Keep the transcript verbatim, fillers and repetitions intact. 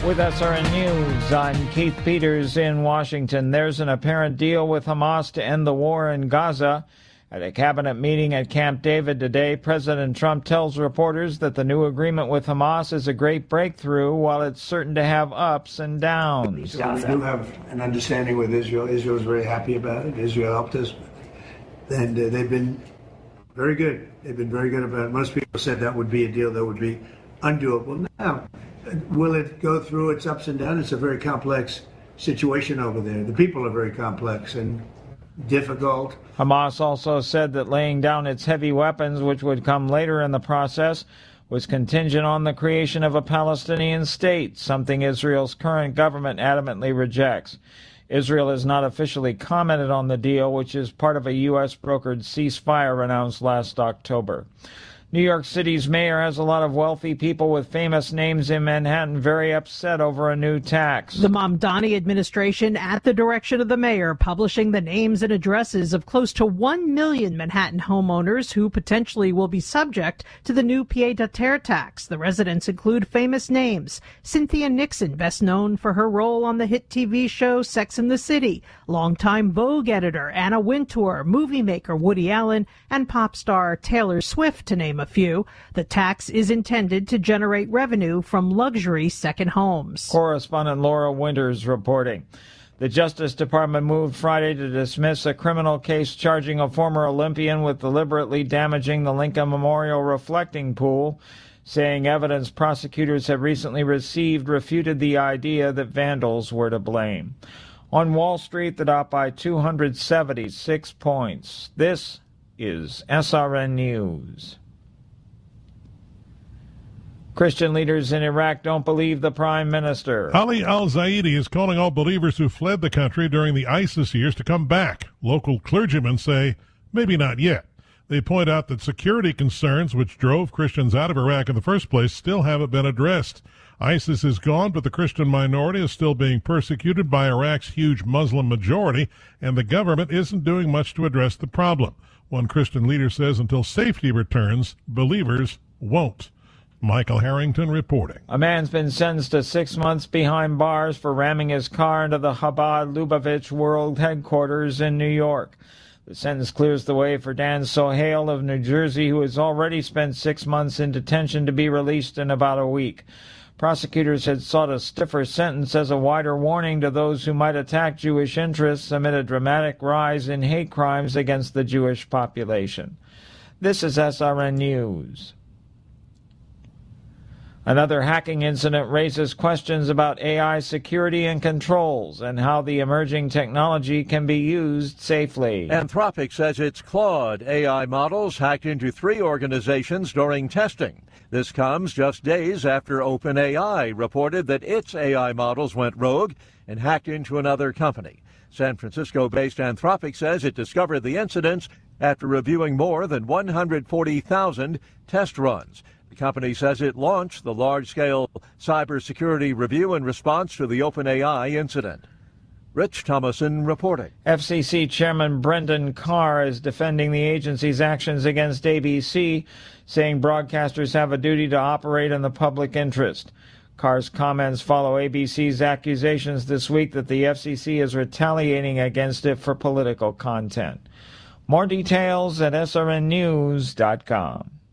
With S R N News, I'm Keith Peters in Washington. There's an apparent deal with Hamas to end the war in Gaza. At a cabinet meeting at Camp David today, President Trump tells reporters that the new agreement with Hamas is a great breakthrough, while it's certain to have ups and downs. So we do have an understanding with Israel. Israel is very happy about it. Israel helped us. And uh, they've been very good. They've been very good about it. Most people said that would be a deal that would be undoable. Now, will it go through its ups and downs? It's a very complex situation over there. The people are very complex and difficult. Hamas also said that laying down its heavy weapons, which would come later in the process, was contingent on the creation of a Palestinian state, something Israel's current government adamantly rejects. Israel has not officially commented on the deal, which is part of a U S brokered ceasefire announced last October. New York City's mayor has a lot of wealthy people with famous names in Manhattan very upset over a new tax. The Mamdani administration, at the direction of the mayor, publishing the names and addresses of close to one million Manhattan homeowners who potentially will be subject to the new pied-à-terre tax. The residents include famous names: Cynthia Nixon, best known for her role on the hit T V show Sex and the City, longtime Vogue editor Anna Wintour, movie maker Woody Allen, and pop star Taylor Swift, to name a few. The tax is intended to generate revenue from luxury second homes. Correspondent Laura Winters reporting. The Justice Department moved Friday to dismiss a criminal case charging a former Olympian with deliberately damaging the Lincoln Memorial reflecting pool, saying evidence prosecutors have recently received refuted the idea that vandals were to blame. On Wall Street, the Dow by two hundred seventy-six points. This is S R N News. Christian leaders in Iraq don't believe the prime minister. Ali al-Zaidi is calling all believers who fled the country during the ISIS years to come back. Local clergymen say maybe not yet. They point out that security concerns which drove Christians out of Iraq in the first place still haven't been addressed. ISIS is gone, but the Christian minority is still being persecuted by Iraq's huge Muslim majority, and the government isn't doing much to address the problem. One Christian leader says until safety returns, believers won't. Michael Harrington reporting. A man's been sentenced to six months behind bars for ramming his car into the Chabad Lubavitch World Headquarters in New York. The sentence clears the way for Dan Sohail of New Jersey, who has already spent six months in detention, to be released in about a week. Prosecutors had sought a stiffer sentence as a wider warning to those who might attack Jewish interests amid a dramatic rise in hate crimes against the Jewish population. This is S R N News. Another hacking incident raises questions about A I security and controls and how the emerging technology can be used safely. Anthropic says its Claude A I models hacked into three organizations during testing. This comes just days after OpenAI reported that its A I models went rogue and hacked into another company. San Francisco-based Anthropic says it discovered the incidents after reviewing more than one hundred forty thousand test runs. The company says it launched the large-scale cybersecurity review in response to the OpenAI incident. Rich Thomason reporting. F C C Chairman Brendan Carr is defending the agency's actions against A B C, saying broadcasters have a duty to operate in the public interest. Carr's comments follow A B C's accusations this week that the F C C is retaliating against it for political content. More details at S R N news dot com.